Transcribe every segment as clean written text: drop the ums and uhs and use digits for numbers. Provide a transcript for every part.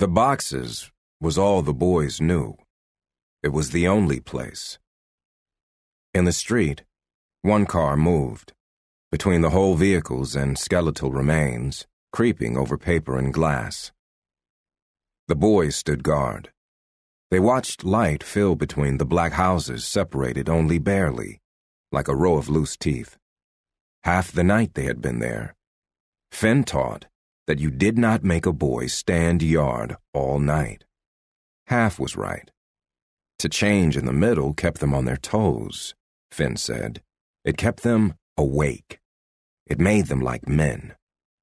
The boxes was all the boys knew. It was the only place. In the street, one car moved, between the whole vehicles and skeletal remains, creeping over paper and glass. The boys stood guard. They watched light fill between the black houses separated only barely, like a row of loose teeth. Half the night they had been there. Finn taught that you did not make a boy stand yard all night. Half was right. To change in the middle kept them on their toes, Finn said. It kept them awake. It made them like men.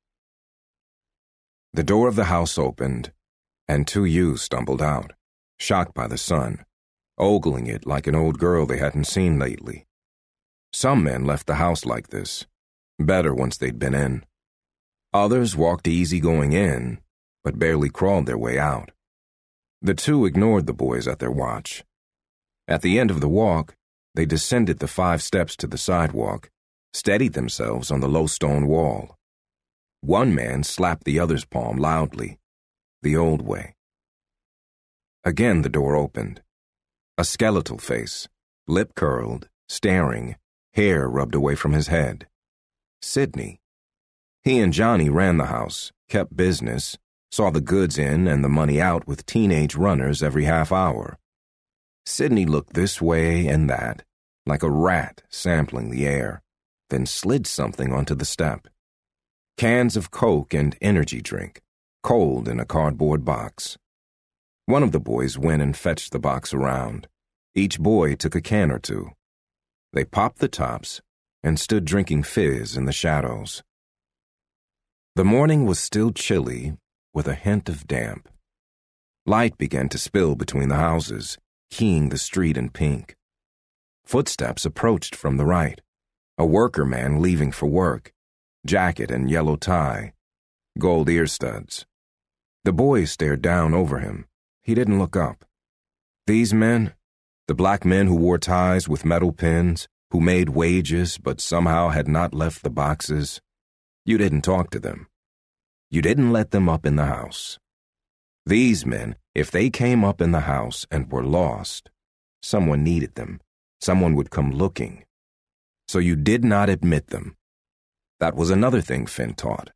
The door of the house opened, and two youths stumbled out, shocked by the sun, ogling it like an old girl they hadn't seen lately. Some men left the house like this, better once they'd been in. Others walked easy going in, but barely crawled their way out. The two ignored the boys at their watch. At the end of the walk, they descended the 5 steps to the sidewalk, steadied themselves on the low stone wall. One man slapped the other's palm loudly, the old way. Again the door opened. A skeletal face, lip curled, staring, hair rubbed away from his head. Sidney. He and Johnny ran the house, kept business, saw the goods in and the money out with teenage runners every half hour. Sidney looked this way and that, like a rat sampling the air, then slid something onto the step. Cans of Coke and energy drink, cold in a cardboard box. One of the boys went and fetched the box around. Each boy took a can or two. They popped the tops and stood drinking fizz in the shadows. The morning was still chilly, with a hint of damp. Light began to spill between the houses, keying the street in pink. Footsteps approached from the right. A worker man leaving for work, jacket and yellow tie, gold ear studs. The boys stared down over him. He didn't look up. These men, the black men who wore ties with metal pins, who made wages but somehow had not left the boxes, you didn't talk to them. You didn't let them up in the house. These men, if they came up in the house and were lost, someone needed them. Someone would come looking. So you did not admit them. That was another thing Finn taught.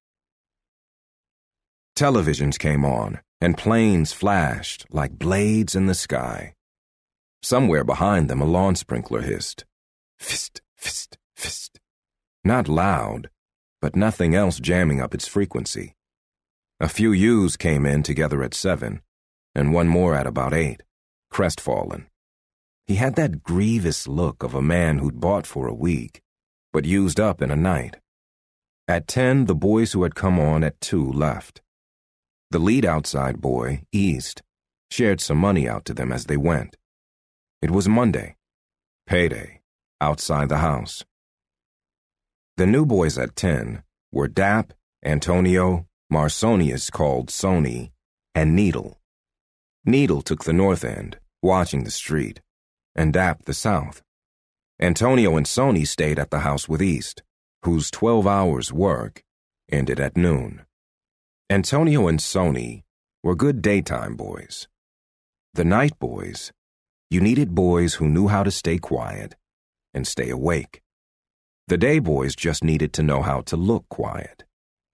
Televisions came on, and planes flashed like blades in the sky. Somewhere behind them a lawn sprinkler hissed. Fist, fist, fist. Not loud, but nothing else jamming up its frequency. A few youths came in together at 7, and one more at about 8, crestfallen. He had that grievous look of a man who'd bought for a week, but used up in a night. At 10, the boys who had come on at 2 left. The lead outside boy, East, shared some money out to them as they went. It was Monday, payday, outside the house. The new boys at 10 were Dap, Antonio, Marsonius called Sony, and Needle. Needle took the north end, watching the street, and Dap the south. Antonio and Sony stayed at the house with East, whose 12 hours' work ended at noon. Antonio and Sony were good daytime boys. The night boys, you needed boys who knew how to stay quiet and stay awake. The day boys just needed to know how to look quiet.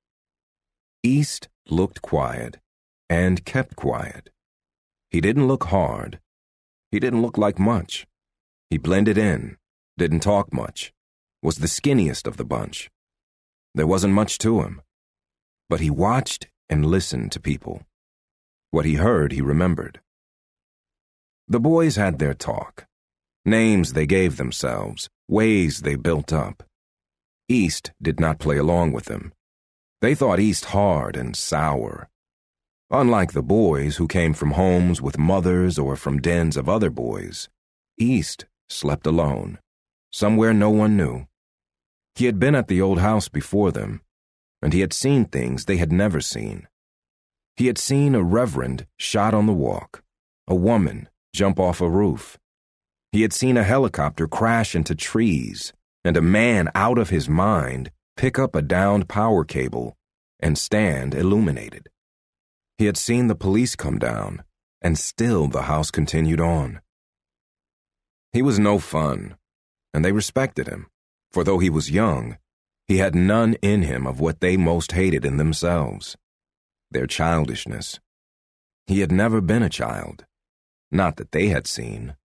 East looked quiet and kept quiet. He didn't look hard. He didn't look like much. He blended in, didn't talk much, was the skinniest of the bunch. There wasn't much to him. But he watched and listened to people. What he heard, he remembered. The boys had their talk. Names they gave themselves, ways they built up. East did not play along with them. They thought East hard and sour. Unlike the boys who came from homes with mothers or from dens of other boys, East slept alone, somewhere no one knew. He had been at the old house before them, and he had seen things they had never seen. He had seen a reverend shot on the walk, a woman jump off a roof. He had seen a helicopter crash into trees, and a man out of his mind pick up a downed power cable and stand illuminated. He had seen the police come down, and still the house continued on. He was no fun, and they respected him, for though he was young, he had none in him of what they most hated in themselves, their childishness. He had never been a child, not that they had seen.